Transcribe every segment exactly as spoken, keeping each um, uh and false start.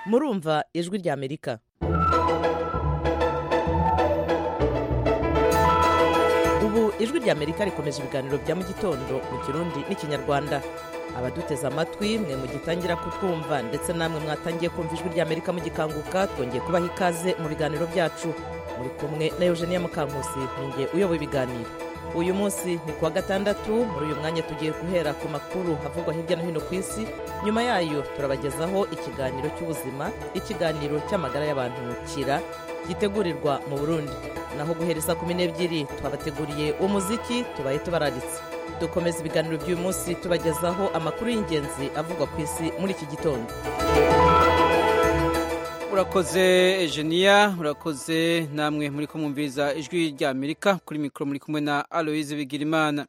murumva ijwi rya Amerika. Ubu ijwi rya Amerika rikomeje ibiganiro bya mu gitondo mu Kirundi n'Ikinyarwanda. Abaduteze amatwi mwe mugitangira kutwumva ndetse namwe mwatangiye kumva ijwi rya Amerika mugikanguka, twongeye kubaha ikaze mu biganiro byacu. Muri kumwe na Eugenia Mukankusi, ninjye uyoboye ibiganiro. Uyu munsi ni kuwa gatandatu. Muri uyu mwanya tugiye guhera ku makuru havugwa hirya no hino ku isi. Nyuma yayo turabagezaho ikiganiro cy'ubuzima, ikiganiro cy'amagara y'abantu kira gitegurirwa mu Burundi. Naho guhereza kumi n'ebyiri twabateguriye umuziki tubaye tubararitse. Dukomeza ibiganiro by'uyu munsi tubagezaho amakuru y'ingenzi avugwa ku isi muri iki gitondo. Urakoze Eugenia, urakoze namwe muri kumumviza ijwi rya Amerika. Kuri mikoro muri kumwe na Aloise Bigirimana.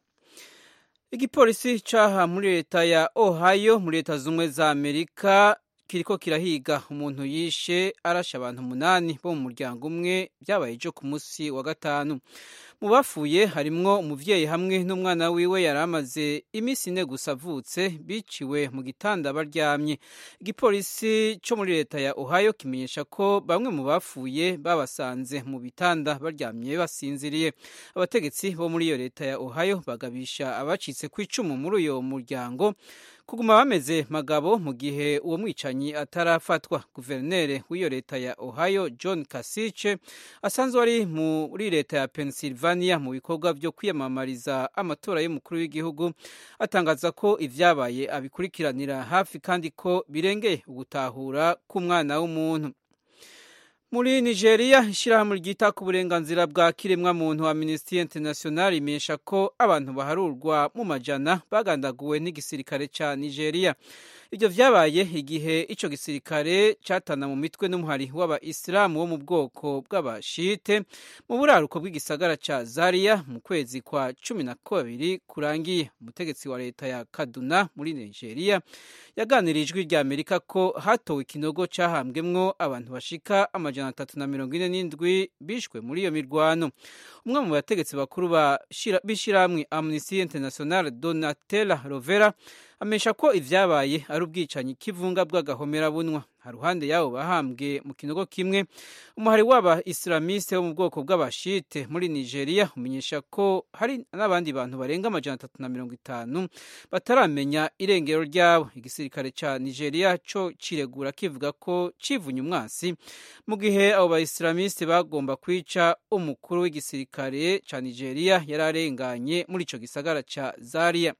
Igipolisi caha muri leta ya Ohio muri leta zumwe za Amerika kiriko kirahiga umuntu yishe arasha abantu umunani bo mu muryango umwe, byabaye ejo ku munsi wa gatanu. Mu bafuye harimwo umuvyeyi hamwe n'umwana wiwe yaramaze imisi ine gusa avutse, biciwe mu gitanda baryamye. Igipolisi cyo muri leta ya Ohio kimenyesha ko bamwe mu bafuye babasanze mu bitanda baryamye basinziriye. Abategetsi bo muri iyo leta ya Ohio bagabisha abacitse kw'icumu muri uyo muryango kuguma bameze magabo mu gihe uwo mwicanyi atarafatwa. Guverineri w'iyo leta ya Ohio John Kasich asanzwe ari muri leta ya Pennsylvania mu bikorwa byo kwiyamamariza amatora y'umukuru w'igihugu, atangaza ko ivyabaye abikurikiranira hafi kandi ko birengeye ugutahura k'umwana w'umuntu. Muri Nigeria, ishirahamwe ryita ku burenganzira bwa kiremwa muntu wa Amnesty International imenyesha ko abantu baharurwa mu majana bagandaguwe n'igisirikare ca Nigeria. Ivyo vyabaye igihe ico gisirikare catana mu mitwe n'umuhari w'aba-Islamu wo mu bwoko bw'abashite mu buraruko bw'igisagara ca Zaria mu kwezi kwa cumi na kabiri kurangiye. Umutegetsi wa leta ya Kaduna muri Nigeria yaganiriye ijwi rya Amerika ko hatowe ikinogo cahambwemwo abantu bashika amajana atatu na mirongo ine n'indwi bishwe muri iyo mirwano. Umwe mu bategetsi bakuru b'ishirahamwe Amnesty International, Donatella Rovera, amesha ko ivyabaye ari ubwicanyi kivunga bw'agahomera bunwa. Haruhande yabo bahambwe mu kinogo kimwe, umuhari w'aba Islamiste wo mu bwoko bw'abashite muri Nigeria umenyesha ko hari n'abandi bantu barenga amajana atatu na mirongo itanu bataramenya irengero ryabo. Igisirikare ca Nigeria co ciregura kivuga ko civunye umwansi mu gihe abo ba Islamiste bagomba kwica umukuru w'igisirikare ca Nigeria yararenganye muri ico gisagara ca Zaria.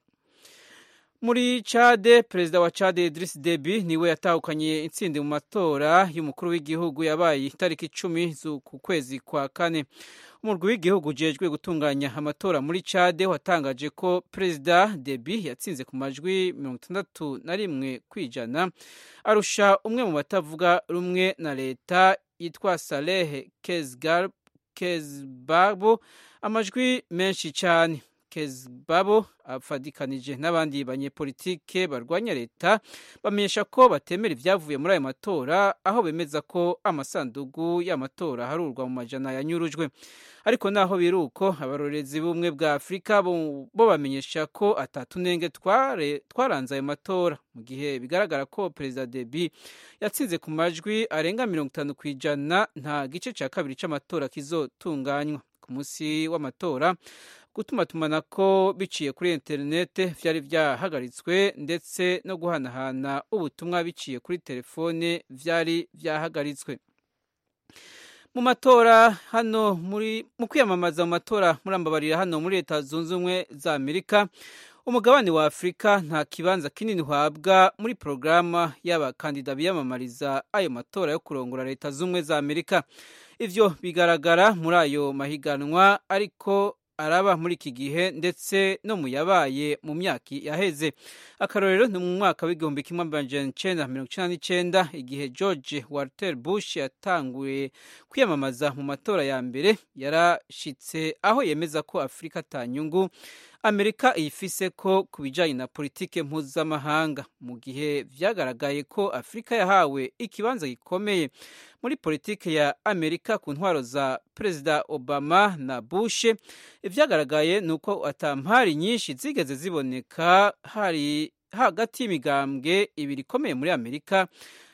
Muri Chade, perezida wa Chade Idriss Deby niwe yatahukanye intsinzi mu matora y'umukuru w'igihugu yabaye itariki icumi z'uku kwezi kwa kane. Umurwi w'igihugu ujejwe gutunganya amatora muri Chade watangaje ko perezida Deby yatsinze ku majwi mirongo itandatu na rimwe kwijana, arusha umwe mu batavuga rumwe na leta yitwa Saleh Kezbabo amajwi menshi cyane. Kezbabo afadikanije n'abandi banyepolitike barwanya leta bamenyesha ko batemera ivyavuye muri ayo matora, aho bemeza ko amasandugu y'amatora harurwa mu majana yanyurujwe. Ariko naho biruko, abarorezi b'ubumwe bwa Afrika bo bamenyesha ko atatunenge twaranze ayo matora, mu gihe bigaragara ko perezida Deby yatsinze ku majwi arenga mirongo itanu kwijana. Nta gice ca kabiri c'amatora kizotunganywa. Ku munsi w'amatora gutuma tumanako biciye kuri interinete vyari vyahagaritswe, ndetse no guhanahana ubutumwa biciye kuri telefone vyari vyahagaritswe. Mu matora hano muri mu kwiyamamaza mu matora murambabarira hano muri leta zunze ubumwe za Amerika, umugabane wa Afrika nta kibanza kinini uhabwa muri programa y'abakandida biyamamariza ayo matora yo kurongora leta z'ubumwe za Amerika. Ivyo bigaragara muri ayo mahiganwa ariko araba muri iki gihe ndetse no mu yabaye mu myaka yaheze. Akarorero ni mu mwaka w'igihumbi kimwe amajana icenda mirongo icenda n'icenda, igihe George Walter Bush yatanguye kwiyamamaza mu matora ya mbere, yarashitse aho yemeza ko Afrika atanyungu Amerika ifise ko kubijanye na politike mpuzamahanga, mu gihe vyagaragaye ko Afrika yahawe ikibanza gikomeye muri politike ya Amerika ku ntwaro za Perezida Obama na Bush. Ivyagaragaye nuko atampari nyinshi zigeze ziboneka hari hagati y'imigambwe ibiri ikomeye muri Amerika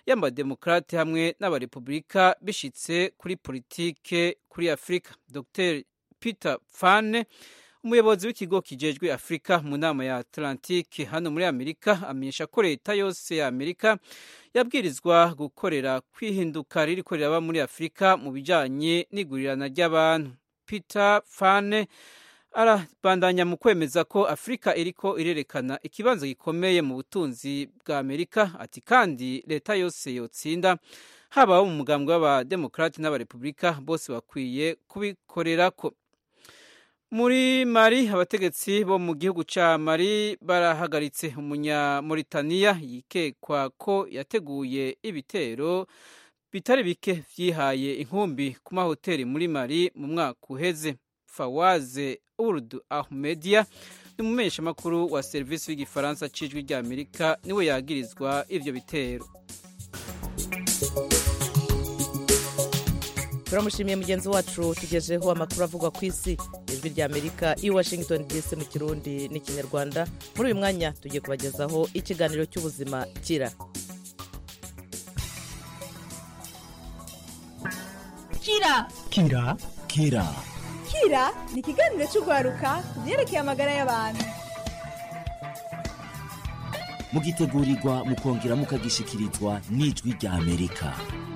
y'amademokrate hamwe n'abarepublika bishitse kuri politike kuri Afrika. Dr Peter Fane, umuyobozi w'ikigo kijejwe Afrika mu nama ya Atlantique hano muri Amerika, amenyesha ko leta yose ya Amerika yabwirizwa gukorera kwihinduka ririko riraba muri Afrika mu bijanye n'igurirana ry'abantu. Peter Fane arabandanya mu kwemeza ko Afrika iriko irerekana ikibanza gikomeye mu butunzi bwa Amerika, ati kandi leta yose yotsinda haba mu mugambwe w'abademokrate n'abarepublika bose bakwiye kubikorerako. Muri Mali, abategetsi bo mu gihugu ca Mali barahagaritse umunya Mauritania yikekwa ko yateguye ibitero bitari bike vyihaye inkumbi ku mahoteli muri Mali mu mwaka uheze. Fawaze Ould Ahmedia, umumenyesha makuru wa service y'igifaransa cijwi rya Amerika, niwe yagirizwa ivyo bitero. Turamushimiye mugenzi wacu tugejeho amakuru avugwa ku isi. Ijwi rya Amerika i Washington D C mu Kirundi n'Ikinyarwanda. Muri uyu mwanya tugiye kubagezaho ikiganiro cy'ubuzima kira. Kira Kira Kira Kira ni ikiganiro cy'ugwaruka byerekeye amagara y'abantu. mugitegurirwa mukongera mukagishikirizwa n'Ijwi rya Amerika.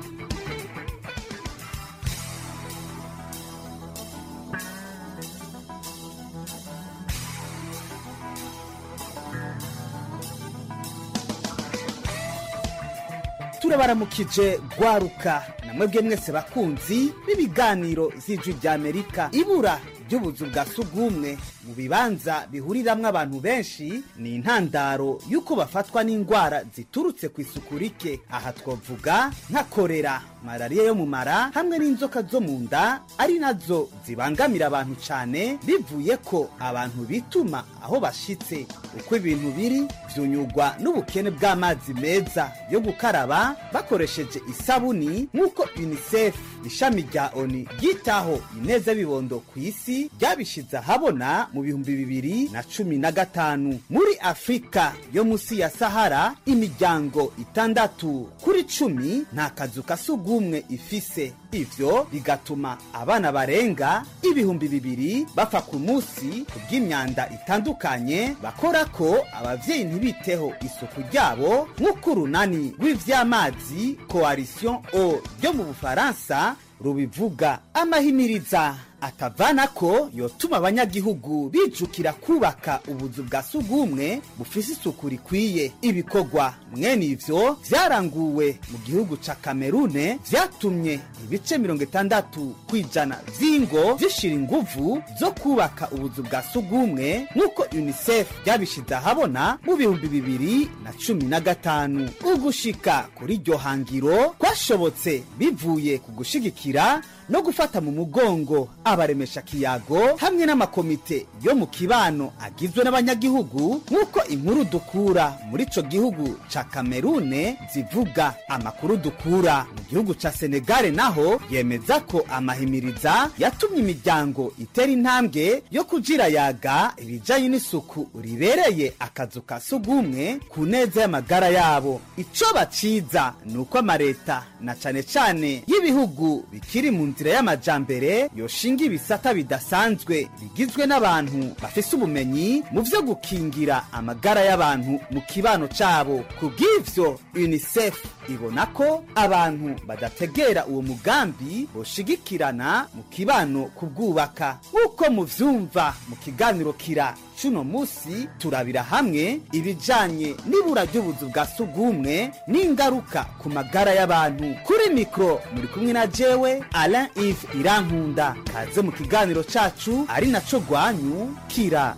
turabaramukije gwaruka namwebwe mwese bakunzi b'ibiganiro z'Ijwi rya Amerika. Ibura ry'ubuzu bwa sugumwe mu bibanza bihuriramwo abantu benshi ni intandaro yuko bafatwa n'indwara ziturutse ku isuku rike. Aha twovuga nka korera, malariya yo mu mara hamwe n'inzoka zo mu nda, ari nazo zibangamira abantu cane bivuye ko abantu bituma aho bashitse. Uko ibintu biri vyunyugwa n'ubukene bw'amazi meza yo gukaraba bakoresheje isabuni, nk'uko UNICEF ishami rya ONU ryitaho ineza bibondo ku isi ryabishize ahabona mu bihumbi bibiri na cumi na gatanu. Muri Afrika yo musi ya Sahara, imiryango itandatu kuri cumi nta kazu ka sugumwe ifise. Ivyo bigatuma abana barenga ibihumbi bibiri bapfa ku musi kubw'imyanda itandukanye bakora ko abavyeyi ntibiteho isuku ryabo, nk'uko urunani rw'ivy'amazi Coalition Eau ryo mu Bufaransa rubivuga. Amahimiriza atavana ko yotuma abanyagihugu bijukira kubaka ubuzu bwa sugumwe bufise isuku rikwiye. Ibikorwa mwene ivyo vyaranguwe mu gihugu ca Kamerune, vyatumye ibice mirongo itandatu kwijana vy'ingo zishira inguvu zo kubaka ubuzu bwa sugumwe, nk'uko UNICEF ryabishize ahabona mu bihumbi bibiri na cumi na gatanu. Ugushika kuri iryo hangiro kwashobotse bivuye ku gushigikira no gufata mu mugongo abaremesha kiyago hamwe n'amakomite yo mu kibano agizwe n'abanyagihugu, nk'uko inkuru dukura muri ico gihugu ca Kamerune zivuga. Amakuru dukura mu gihugu ca Senegal naho yemeza ko amahimiriza yatumye imiryango itera intambwe yo kujira yaga ibijanye n'isuku ribereye akazu ka sugumwe ku neza y'amagara yabo. Ico baciza nuko amareta na cane cane y'ibihugu bikiri mu nzira y'amajambere yoshinga ibisata bidasanzwe bigizwe n'abantu bafise ubumenyi mu vyo gukingira amagara y'abantu mu kibano cabo. Kubw'ivyo UNICEF ibona ko abantu badategera uwo mugambi boshigikirana mu kibano kubwubaka. Nk'uko muvyumva mu kiganiro kira cuno musi, turabira hamwe ibijanye n'ibura ry'ubuzu bwa sugumwe n'ingaruka ku magara y'abantu. Kuri mikro muri kumwe na jewe Alain Yves Irankunda. Kaze mu kiganiro cacu ari naco gwanyu kira.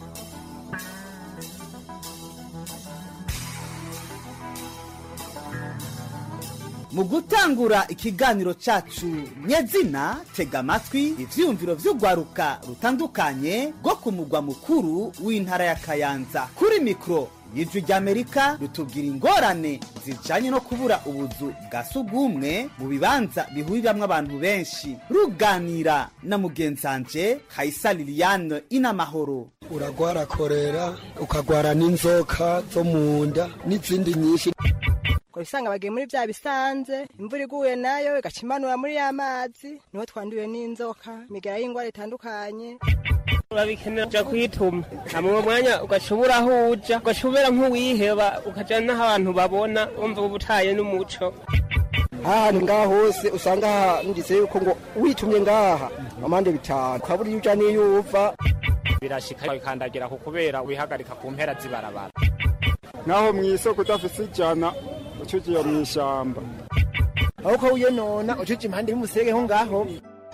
Mu gutangura ikiganiro cacu nyezina, tega amatwi ivyumviro vy'ugwaruka rutandukanye rwo ku mugwa mukuru w'intara ya Kayanza. Kuri mikro y'Ijwi rya Amerika rutubwira ingorane zijanye no kubura ubuzu bwa sugumwe mu bibanza bihuriramwo abantu benshi. Ruganira na mugenzanje Kaisa Liliane Inamahoro. Uragwara korera, ukagwara n'inzoka zo mu nda n'izindi nyinshi. ngo bisanga bagiye muri vya bisanze imvura iguye nayo igacimanura muri ya mazi niho twanduye n'inzoka imigera y'ingwara itandukanye urabikenera uja kwituma hamwe mwanya ugashobora aho uja ugashobora nk'uwiheba ukaja n'aho abantu babona wumva ubutaye n'umuco aha ngaha hose usanga handitse yuko ngo witumye ngaha amande bitanu ukabura iyo uja n'iyo uva birashika bikandagira ku kubera wihagarika ku mpera z'ibarabara naho mw'isoko udafise ijana ucugiye mw'ishamba aho ko uyonona ucuja impande y'umusege ho ngaho.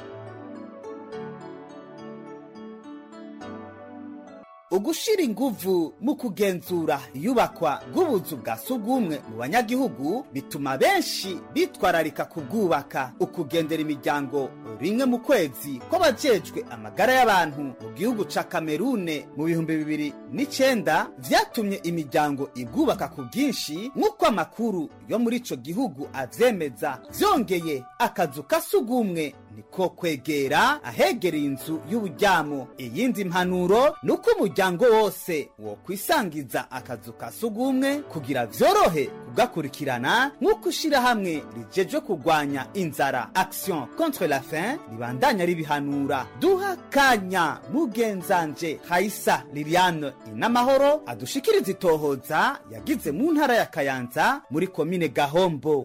ugushira inguvu mu kugenzura iyubakwa bw'ubuzu bwa sugumwe mu banyagihugu bituma benshi bitwararika kubwubaka. Ukugendera imiryango rimwe mu kwezi kw'abajejwe amagara y'abantu mu gihugu ca Kamerune mu bihumbi bibiri n'icenda vyatumye imiryango ibwubaka ku bwinshi nk'uko amakuru yo muri ico gihugu avyemeza. Vyongeye akazu ka sugumwe niko kwegera ahegereye inzu y'uburyamo. Iyindi mpanuro nuko umuryango wose wo kwisangiza akazu ka sugumwe kugira vyorohe kugakurikirana nk'uko ishirahamwe rijeje kurwanya inzara Action contre la faim ribandanya ribihanura. Duha kanya mugenzanje Haisa Liliane Inamahoro adushikiriza itohoza yagize mu ntara ya Kayanza muri komine Gahombo.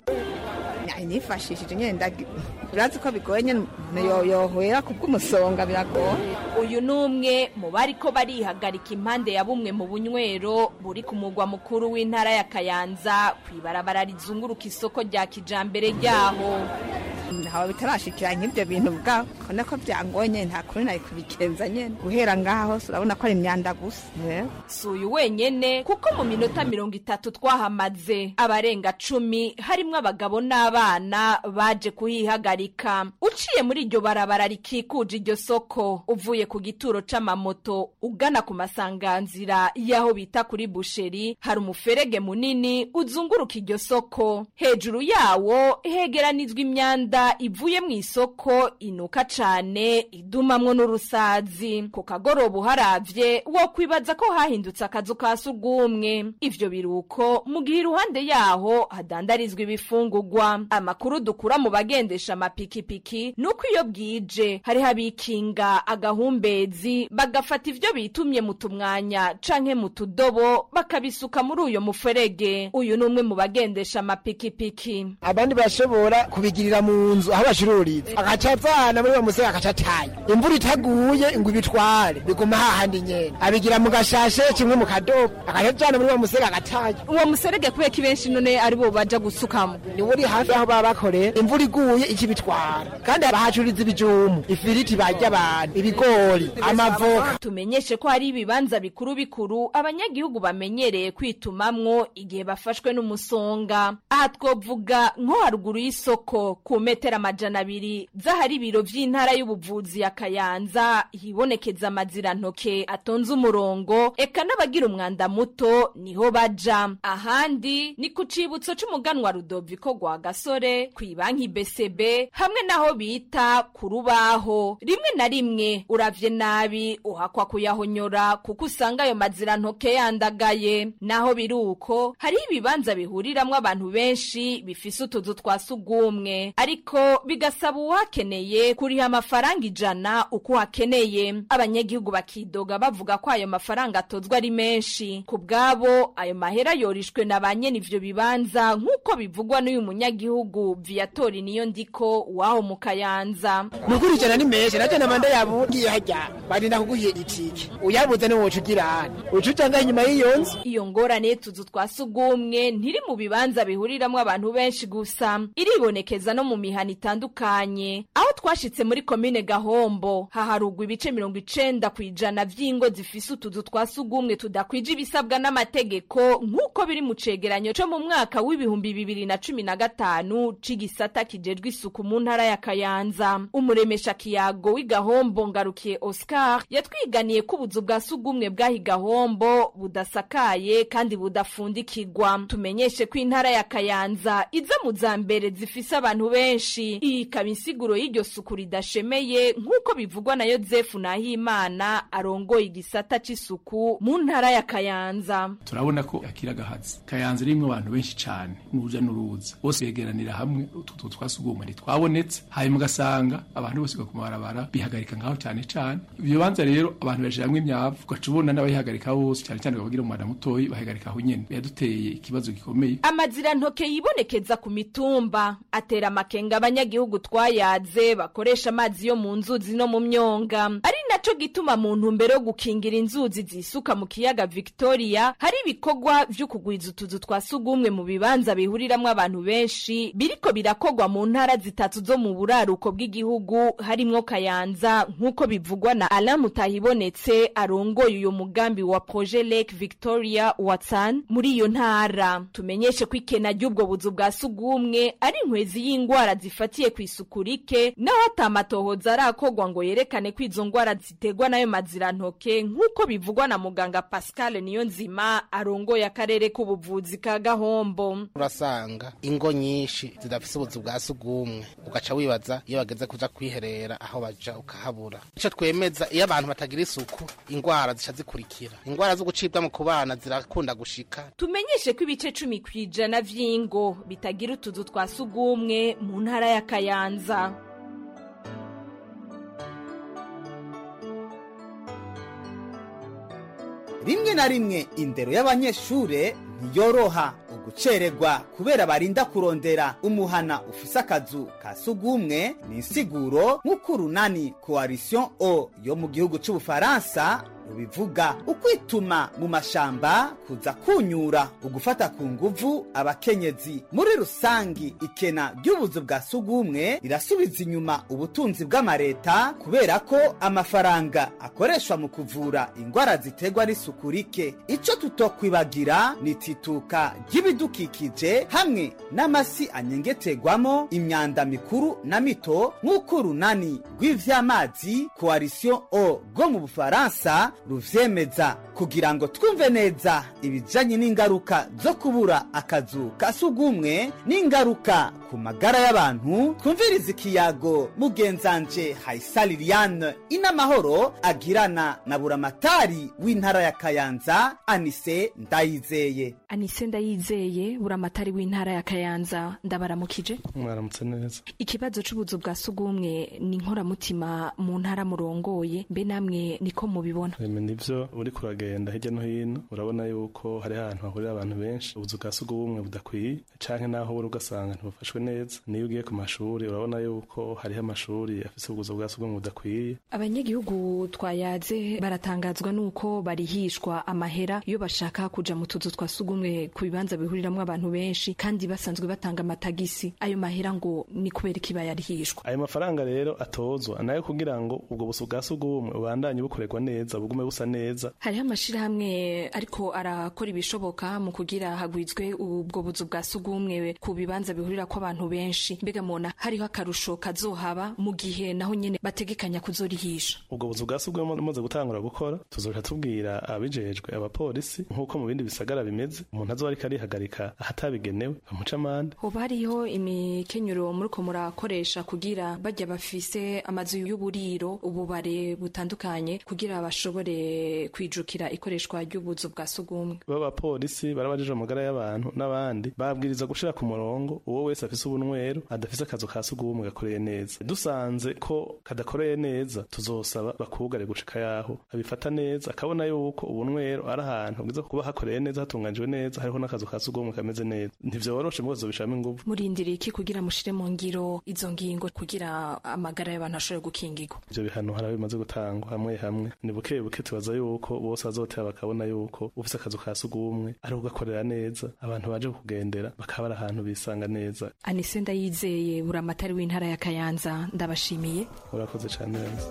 nifashishije nyenda urazi ko bigoye nyene yohwera kubw'umusonga biragoye. Uyu numwe mu bariko barihagarika impande ya bumwe mu bunywero buri ku mugwa mukuru w'intara ya Kayanza kwibarabara rizunguruka isoko rya kijambere ryaho. Ntaho bitarashikira nk'ibyo bintu bwa kone ko byangonye nta kuri nayi kubikenza nyene guhera ngaho urabona ko ari imyanda gusa. Suyu wenyene kuko mu minota mirongo itatu twahamaze abarenga cumi harimwo abagabo n'abana baje kuhihagarika. Uciye muri iryo barabara rikikuje iryo soko uvuye ku gituro c'amamoto ugana ku masanganzira yaho bita kuri busheri hari umuferege munini uzunguruka iryo soko. Hejuru yawo hegeranizwa imyanda ivuye mu isoko inuka cane idumamwo n'urusazi. Ku kagoroba uharavye wo kwibaza ko hahindutse akazu ka sugumwe. Ivyo biruko mu gihe iruhande yaho hadandarizwa ibifungurwa. Amakuru dukura mu bagendesha amapikipiki nuko iyo bwije hari habikinga agahumbezi bagafata ivyo bitumye mu tumwanya canke mu tudobo bakabisuka muri uyo muferege. Uyu numwe mu bagendesha amapikipiki. Abandi bashobora kubigirira mu nzu aho bashururiza akacavana muri bamusega akacataye imvura itaguye ngo ibitware biguma hahandi nyene abigira mu gashashe kimwe mu kadobo akacavana muri bamusega akataye. Uwo muserege kubeka benshi none ari bo baja gusukamo ni uri hafi aho baba bakorera imvura iguye ikibitwara kandi abahacuriza ibijumu ifiriti barya abantu ibigori amavoka. Tumenyeshe ko hari ibibanza bikuru bikuru abanyagihugu bamenyereye kwitumamwo igihe bafashwe n'umusonga. Aha twovuga nko haruguru y'isoko ku metero amajana abiri zahari ibiro vy'intara y'ubuvuzi ya Kayanza hibonekeza amazira ntoke atonze umurongo eka n'abagira umwanda muto niho baja. Ahandi ni ku cibutso c'umuganwa Rudoviko rwa Gasore kw'ibanki B C B hamwe naho bita ku rubaho. Rimwe na rimwe uravye nabi uhakwa kuyahonyora kuko usanga ayo mazira ntoke yandagaye. Naho biruko hari ibibanza bihuriramwo abantu benshi bifise utuzu twa sugumwe ariko bigasaba uwakeneye kuriha amafaranga ijana uko hakeneye. Abanyagihugu bakidoga bavuga ko ayo mafaranga atozwa ari menshi. Ku bwabo ayo mahera yorishwe na banyene ivyo bibanza nk'uko bivugwa n'uyu munyagihugu Viatori niyo ndiko waho mu Kayanza. Nukuri jana ni menshi naje na manda yabo ngiye hajya barinda kuguhiye itike uyabuze ni wocu girana ucutanga inyuma y'iyo nzu. Iyo ngorane tuzu twasugumwe ntiri mu bibanza bihuriramwo abantu benshi gusa iribonekeza no mu mihana itandukanye. Aho twashitse muri komine Gahombo haharugwa ibice mirongo icenda kwijana vy'ingo zifise utuzu twasugumwe tudakwije ibisabwa n'amategeko nk'uko biri mu cegeranyo co mu mwaka w'ibihumbi bibiri na cumi na gatanu c'igisata kijejwe isuku mu ntara ya Kayanza. Umuremesha kiyago w'Igahombo Ngarukiye Oscar yatwiganiye ko ubuzu bwa sugumwe bwahi Gahombo budasakaye kandi budafundikirwa. Tumenyeshe ko intara ya Kayanza iza mu zambere zifise abantu benshi benshi. Iyi ikaba insiguro y'iryo suku ridashemeye nk'uko bivugwa na Yozefu Nahimana arongoye igisata c'isuku mu ntara ya Kayanza. Turabona ko akiragahazi Kayanza rimwe abantu benshi cyane n'uruja n'uruza bose begeranira hamwe utu twasugumwe twabonetse hanyuma ugasanga abantu bose ku mabarabara bihagarika ngaho cyane cyane. Ibyo banza rero abantu bashiramwe imyavu ukacubona n'abayihagarika bose cyane cyane bagira umwana mutoyi bahagarika aho nyene. Yaduteye ikibazo gikomeye. Amazira ntoke yibonekeza ku mitumba atera amakenga abanyagihugu twayaze bakoresha amazi yo mu nzuzi no mu myonga. Ari naco gituma mu ntumbero yo gukingira inzuzi zisuka mu kiyaga Victoria hari ibikorwa vyo kugwiza utuzu twasugumwe mu bibanza bihuriramwe abantu benshi biriko birakogwa mu ntara zitatu zo mu buraruko bw'igihugu harimwo Kayanza nk'uko bivugwa na Alain Mutahibonetse arongoye uyo mugambi wa Projet Lake Victoria Watson muri iyo ntara. Tumenyeshe ko ikena ry'ubwo buzu bwa sugumwe ari inkwezi y'ingwara zifatiye ku isuku rike naho atamatohoza arakogwa ngo yerekane ko izo ngwara zitegwa nayo mazira ntoke nk'uko bivugwa na muganga Pascal Niyonzima arongoye akarere k'ubuvuzi ka Gahombo. Urasanga ingo nyinshi zidafise ubuzu bwa sugumwe ugaca wibaza iyo bageze kuja kwiherera aho baja ukahabura. Ico twemeza iyo abantu batagira isuku ingwara zica zikurikira. Ingwara zo gucibwa mu kubana zirakunda gushika. Tumenyeshe ko ibice cumi kwijana vy'ingo bitagira utuzu twa sugumwe mu ntara ya Kayanza. Rimwe na rimwe indero y'abanyeshure ntiyoroha ugucererwa kubera barinda kurondera umuhana ufise akazu ka sugumwe ni insiguro nk'uko urunani Coalition O yo mu gihugu c'Ubufaransa rubivuga. Ukwituma mu mashamba kuza kunyura ugufata ku nguvu abakenyezi. Muri rusangi ikena ry'ubuzu bwa sugumwe rirasubiza inyuma ubutunzi bw'amareta kubera ko amafaranga akoreshwa mu kuvura ingwara ziterwa n'isuku rike. Ico tutokwibagira ni tituka ry'ibidukikije hamwe n'amasi anyengetegwamo imyanda mikuru na mito nk'uko urunani rw'ivy'amazi Coalition O rwo mu Bufaransa ruvyemeza. Kugira ngo twumve neza ibijanye n'ingaruka zo kubura akazu ka sugumwe n'ingaruka ku magara y'abantu twumviriza ikiyago mugenzanje Haisa Liliane Inamahoro agirana na buramatari w'intara ya Kayanza Anise Ndayizeye. Anise Ndayizeye buramatari w'intara ya Kayanza ndabaramukije. Mwaramutse neza. Ikibazo c'ubuzu bwa sugumwe ni inkoramutima mu ntara murongoye mbe namwe niko mubibona? Nivyo uri kuragenda hirya no hino urabona yuko hari ahantu hahurira abantu benshi ubuzu bwa sugumwe budakwiye canke naho uri ugasanga ntibufashwe neza. Niyo ugiye ku mashuri urabona yuko hariho amashuri afise ubuzu bwa sugumwe budakwiye. Abanyagihugu twayaze baratangazwa nuko barihishwa amahera iyo bashaka kuja mu tuzu twa sugumwe ku bibanza bihuriramwe abantu benshi kandi basanzwe batanga amatagisi. Ayo mahera ngo ni kubera iki bayarihishwa? Ayo mafaranga rero atozwa nayo kugira ngo ubwo buzu bwa sugumwe ubandanye bukorerwa neza bugume busa neza. Hariho amashirahamwe ariko arakora ibishoboka mu kugira hagwizwe ubwo buzu bwa sugumwe ku bibanza bihurira ko abantu benshi. Mbega mona hariho akarusho kazohaba mu gihe naho nyene bategekanya kuzorihisha? Ubwo buzu bwa sugumwe bumaze gutangura gukora tuzoja tubwira abijejwe abapolisi nkuko mu bindi bisagara bimeze. Umuntu azoba ariko arihagarika ahatabigenewe bamuca amande. Hoba hariho imikenyero muriko murakoresha kugira bajya bafise amazu y'uburiro ububare butandukanye kugira bashobore kwijukira ikoreshwa ry'ubuzu bwa sugumwe? Baba polisi barabajije amagara y'abantu n'abandi babwiriza gushira ku murongo uwo wese afise ubunwero adafise akazu ka sugumwe gakoreye neza. Dusanze ko kadakoreye neza tuzosaba bakugare gushika yaho abifata neza akabona yuko ubunwero ari ahantu bwiza kuba hakoreye neza hatunganijwe neza hariho n'akazu ka sugumwe kameze neza. Ntivyoroshe mwozo bishame inguvu. Murindira iki kugira mushire mu ngiro izo ngingo kugira amagara y'abantu ashobore gukingirwa? Ivyo bihano hari bimaze gutangwa hamwe hamwe ni buke buke tubaza yuko bose azotera bakabona yuko ufise akazu ka sugumwe ari ugakorera neza abantu baje kugendera bakaba ari ahantu bisanga neza. Anise Ndayizeye buramatari w'intara ya Kayanza ndabashimiye. Urakoze cyane neza.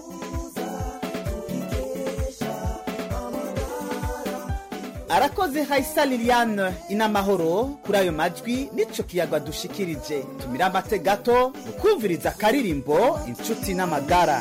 Arakoze Haisa Liliane Inamahoro kuri ayo majwi nico kiyaga dushikirije. Tumira amate gato ukumviriza karirimbo inshuti n'amagara.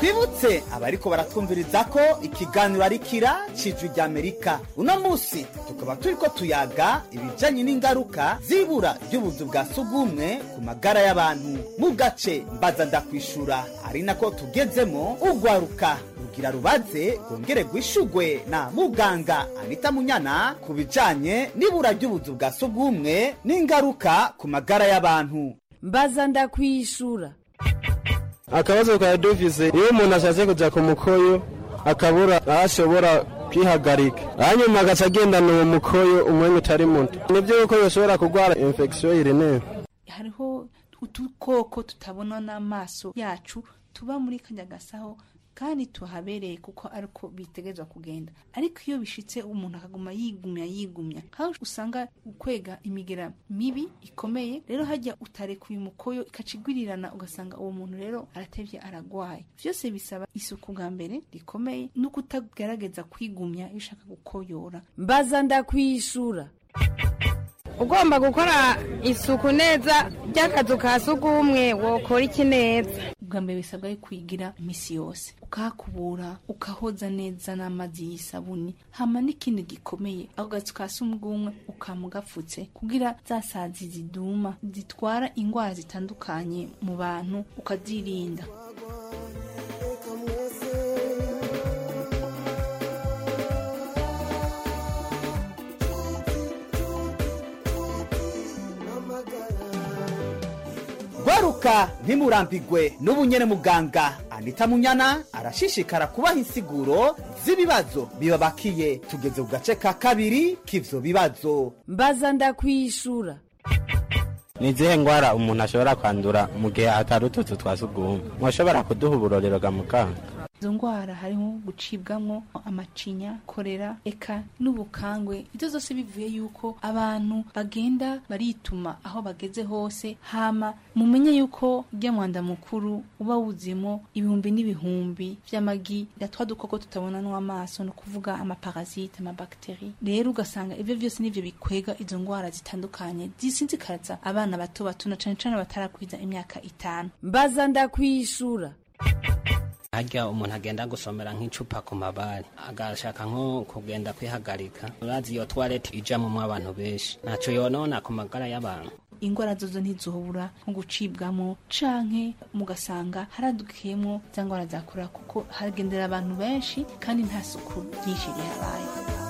twibutse abariko baratwumviriza ko ikiganiro ari kira cijwi rya Amerika. Uno musi tukaba turiko tuyaga ibijanye n'ingaruka zibura ry'ubuzu bwa sugumwe ku magara y'abantu mu gace mbaza ndakwishura, ari nako tugezemo ugwaruka rugira rubaze rwongere rwishugwe na muganga Anita Munyana ku bijanye n'ibura ry'ubuzu bwa sugumwe n'ingaruka ku magara y'abantu. Mbaza ndakwishura. Akabazo ka dufise iyo umuntu ashatse kuja ku mukoyo akabura ashobora kwihagarika hanyuma agaca agendana uwo mukoyo umwanya utari muto, nivyo yuko yoshobora kugwara infection urinere. Hariho utukoko tutabona n'amaso yacu tuba muri kanya gasaho kandi tuhabereye kuko ariko bitegezwa kugenda, ariko iyo bishitse umuntu akaguma yigumya yigumya aho usanga ukwega imigera mibi ikomeye, rero hajya utarekuye umukoyo ikacigwirirana ugasanga uwo muntu rero aratevye aragwaye. Vyose bisaba isuku bwa mbere rikomeye no kutagerageza kwigumya ishaka gukoyora. Mbaza ndakwishura. Ugomba gukora isuku neza by'akazu ka sugumwe wokora iki neza? Ubwa mbere bisabwa kwigira imisi yose, ukahakubura ukahoza neza n'amazi y'isabuni, hama n'ikindi gikomeye ako gazu ka sugumwe ukamugapfutse kugira zasazi ziduma zitwara ingwara zitandukanye mu bantu ukazirinda. Gwaruka ntimurambigwe n'ubunyene muganga Anita Munyana arashishikara kubaha insiguro z'ibibazo bibabakiye. Tugeze ku gace ka kabiri k'ivyo bibazo. Mbaza ndakwishura. Ni zihe ngwara umuntu ashobora kwandura mu gihe atari utuzu twa sugumwe? Mwashobora kuduha uburorero ga muganga? Izo ngwara harimo gucibwamwo amacinya, korera, eka n'ubukangwe. Izo zose bivuye yuko abantu bagenda barituma aho bageze hose, hama mumenye yuko rya mwanda mukuru uba wuzimo ibihumbi n'ibihumbi vy'amagi yatwa dukoko tutabona n'amaso, no kuvuga amaparasite, amabakteri. Rero ugasanga ivyo vyose nivyo bikwega izo ngwara zitandukanye zisinzikaza abana bato bato na cane cane batarakwiza imyaka itanu. Mbaza ndakwishura. Hajya umuntu agenda gusomera nk'icupa ku mabari agashaka nko kugenda kwihagarika, urazi iyo toilette ijamwo abantu benshi naco yonona ku magara y'abantu. Ingwara zozo ntizobura nko gucibwamo canke mugasanga haradukiyemo za ngwara zakora kuko hagendera abantu benshi kandi nta suku ryinshi rihabaye.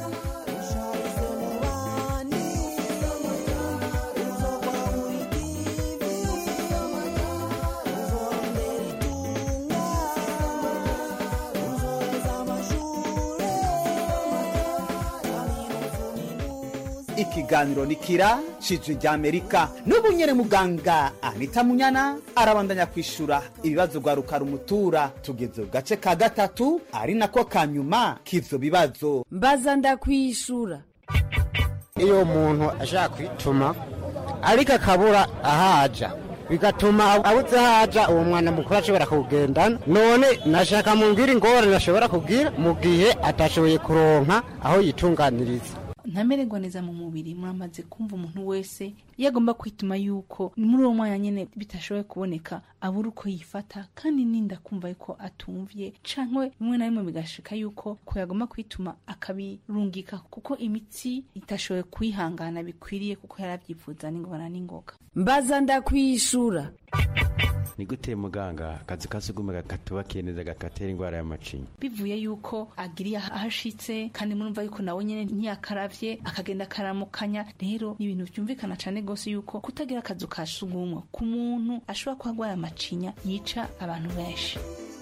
Ikiganiro nikira cijwi rya Amerika. N'ubunyene muganga Anita Munyana arabandanya kwishura ibibazo gwaruka rumutura. Tugeze ku gace ka gatatu ari nako kanyuma k'ivyo bibazo. Mbaza ndakwishura. Iyo umuntu ashaka kwituma ariko akabura ahaja bigatuma abuze haja uwo mwana mukuru ashobora kugendana, none nashaka mumbwira ingorane nashobora kugira mu gihe atashoboye kuronka aho yitunganiriza. Ntamererwa neza mu mubiri. Muramaze kumva umuntu wese yagomba kwituma yuko muri uwo mwanya nyene bitashoboye kuboneka abura uko yifata, kandi ninda kumva yuko atumvye canke rimwe na rimwe bigashika yuko ko yagomba kwituma akabirungika kuko imitsi itashoboye kwihangana bikwiriye kuko yaravyifuza n'ingorana n'ingoga. Mbaza ndakwishura. Ni gute muganga akazi kasugumwe gakatubakiye neza gatera ingwara y'amacinya? Bivuye yuko agiriye ahashitse kandi murumva yuko nawe nyene ntiyakaravye akagenda karamukanya. Rero ibintu byumvikana cyane gose yuko kutagira akazu kasugumwe ku muntu ashobora kwagwara amacinya yica abantu benshi.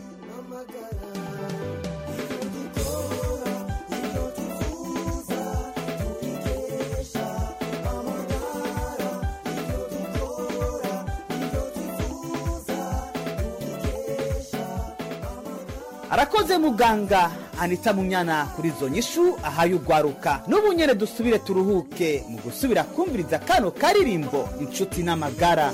Arakoze muganga Anita Munyana kuri zo nyishu ahaye ugwaruka. N'ubunyene dusubire turuhuke mu gusubira kumviriza kano karirimbo inshuti n'amagara.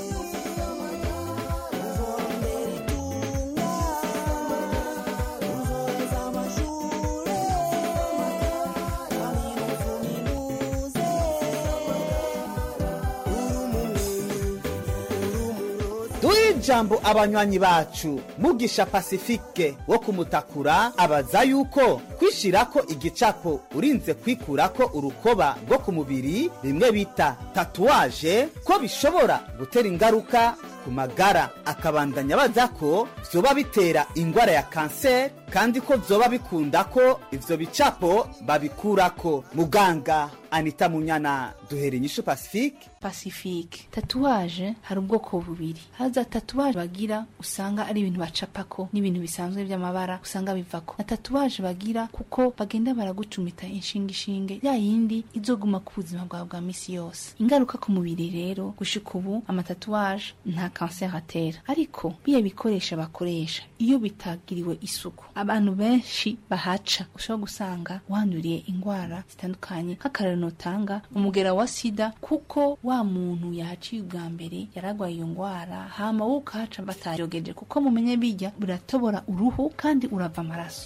ijambo abanywanyi bacu. Mugisha Pacifique wo kumutakura abaza yuko kwishirako igicapo urinze kwikurako urukoba rwo ku mubiri bimwe bita tatuwaje ko bishobora gutera ingaruka ku magara. Akabandanya baza ko vyoba bitera ingwara ya kanseri kandi ko vyoba bikunda ko ivyo bicapo babikurako. Muganga Anita Munyana duhere inyishu Pacifique. Pacifique, tatuwaje hari ubwoko bubiri. Haza tatuwaje bagira usanga ari ibintu bacapako n'ibintu bisanzwe by'amabara usanga bivako, na tatuwaje bagira kuko bagenda baragucumita inshinga ishinge ya yindi izoguma ku buzima bwawe bwa misi yose. Ingaruka ku mubiri rero gushika ubu amatatuwaje nta kanseri atera, ariko biye bikoresha bakoresha iyo bitagiriwe isuku abantu benshi bahaca ushobora gusanga wanduriye ingwara zitandukanye nk'akarero notanga umugera wa sida, kuko wa muntu yahaciye ubwa mbere yaragwaye iyo ngwara hama wo ukahaca batayogeje, kuko mumenye bijya biratobora uruhu kandi urava amaraso.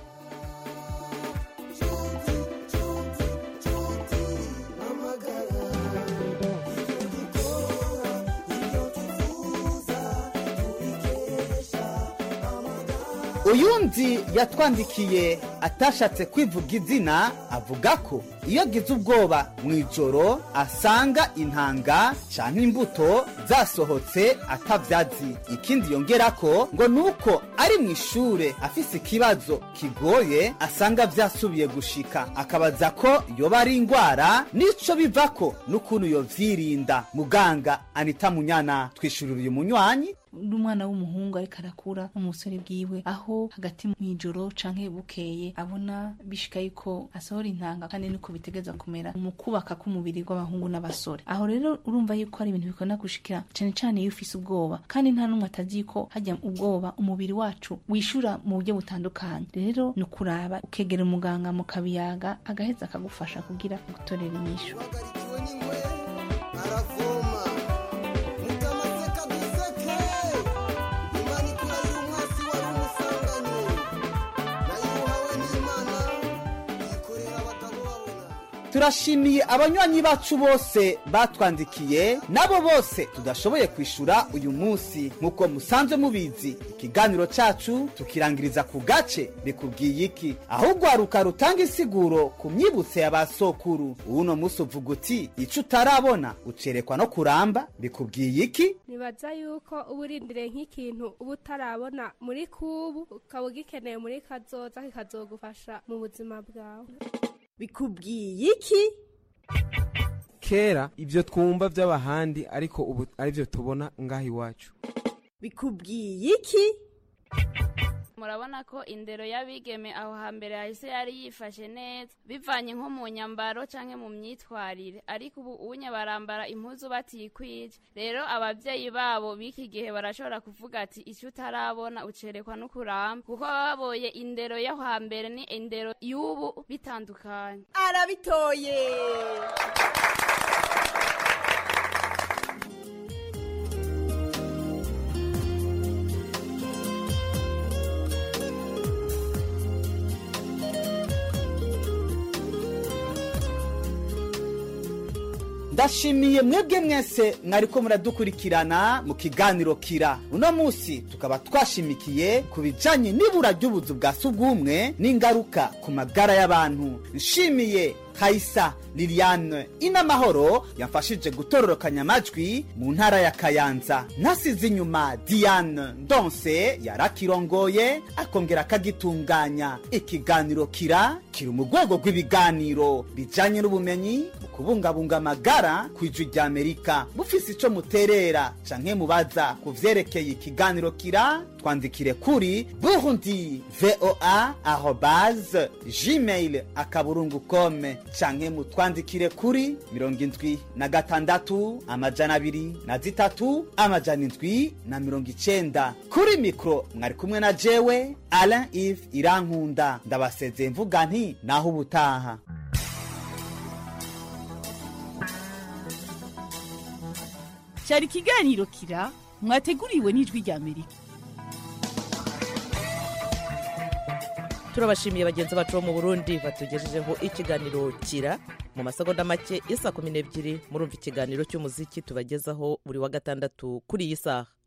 Uyundi yatwandikiye atashatse kwivuga izina avuga ko iyo gize ubwoba mwijoro asanga intanga canke imbuto zasohotse atavyazi. Ikindi yongerako ngo nuko ari mwishure afise ikibazo kigoye asanga vyasubiye gushika, akabaza ko yoba ari ingwara nico bivako n'ukuntu yovyirinda. Muganga Anita Munyana twishurira uyu munywanyi. N'umwana w'umuhungu ariko arakura umusore bwiwe aho hagati mwijoro canke bukeye abona bishika yuko asohora intanga kandi niko bitegeza kumera mu kubaka k'umubiri gw'abahungu n'abasore. Aho rero urumva yuko ari ibintu bikona gushikira cyane cyane iyo ufise ubwoba, kandi nta numwe atazi ko hajya ubwoba umubiri wacu wishura mu buryo butandukanye. Rero ni kuraba ukegera umuganga mu kabiyaga agaheza akagufasha kugira gutorera inyishu. Turashimiye abanywanyi bacu bose batwandikiye, nabo bose tudashoboye kwishura uyu munsi. Nkuko musanzwe mubizi ikiganiro cacu tukirangiriza ku gace bikubwiye iki, ahubwo aruka rutanga isiguro ku myibutse y'abasokuru. Uno musi uvuga uti ico utarabona ucerekwa no kuramba. Bikubwiye iki? Nibaza yuko uburindire nk'ikintu ubu utarabona muri kubu ukaba ugikeneye muri kazoza kikazogufasha mu buzima bwawe. Bikubwiye iki? Kera ibyo twumva by'abahandi ariko ubu ari byo tubona ngaho iwacu. Bikubwiye iki? Murabona ko indero y'abigeme aho hambere hahise yari yifashe neza bivanye nko mu nyambaro canke mu myitwarire, ariko ubu unye barambara impuzu batikwije. Rero abavyeyi babo biki gihe barashobora kuvuga ati ico utarabona ucerekwa no kuramba, kuko baboye indero y'aho hambere ni indero y'ubu bitandukanye. Arabitoye. Ndashimiye mwebwe mwese mwariko muradukurikirana mu kiganiro Kira. Uno musi tukaba twashimikiye kubijanye n'ibura ry'ubuzu bwa sugumwe n'ingaruka ku magara y'abantu. Nshimiye Kaisa Liliane Inamahoro yamfashije gutororokanya amajwi mu ntara ya Kayanza. Nasize inyuma Diane Ndonse yarakirongoye akongera akagitunganya. Ikiganiro Kira kiri mu rwego rw'ibiganiro bijanye n'ubumenyi mu kubungabunga amagara kw'ijwi rya Amerika. Bufise ico muterera canke mubaza kuvyerekeye ikiganiro Kira, twandikire kuri burundi voa arobase gmail akaburungu com canke mutwandikire kuri mirongo indwi na gatandatu amajana abiri na zitatu amajana indwi na mirongo icenda. Kuri mikro mwari kumwe na jewe Alain Yves Irankunda. Ndabasezeye mvuga nti naho ubutaha. Cyari kiganiro Kira mwateguriwe n'ijwi rya Amerika. Turabashimiye bagenzi bacu mu Burundi batugejejeho ikiganiro Kira mu masegonda make isa kumi n'ebyiri. Murumva ikiganiro cy'umuziki tubagezaho buri wa gatandatu kuri iyi saha.